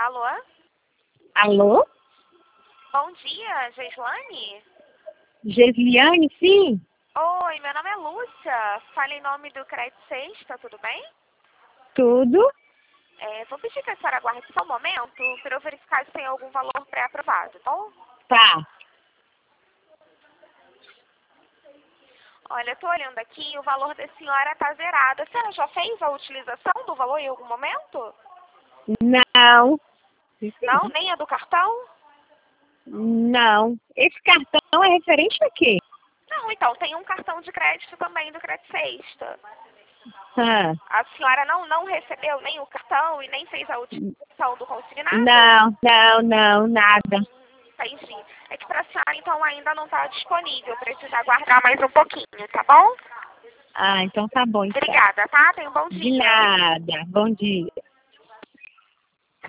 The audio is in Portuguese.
Alô? Alô? Bom dia, Geislane? Gesliane, sim? Oi, meu nome é Lúcia. Falo em nome do Crédito Sexta, tudo bem? Tudo? Vou pedir que a senhora aguarde só um momento para eu verificar se tem algum valor pré-aprovado, tá bom? Tá. Olha, eu tô olhando aqui e o valor da senhora tá zerado. A senhora já fez a utilização do valor em algum momento? Não. Não, nem a do cartão? Não. Esse cartão é referente a quê? Não, então, tem um cartão de crédito também do Crédito Sexta. Ah, A senhora não recebeu nem o cartão e nem fez a utilização do consignado? não, nada. Entendi. É que para a senhora, então, ainda não está disponível. Precisa aguardar mais um pouquinho, tá bom? Ah, então tá bom, então. Obrigada, tá? Tenha um bom De dia. nada. Bom dia.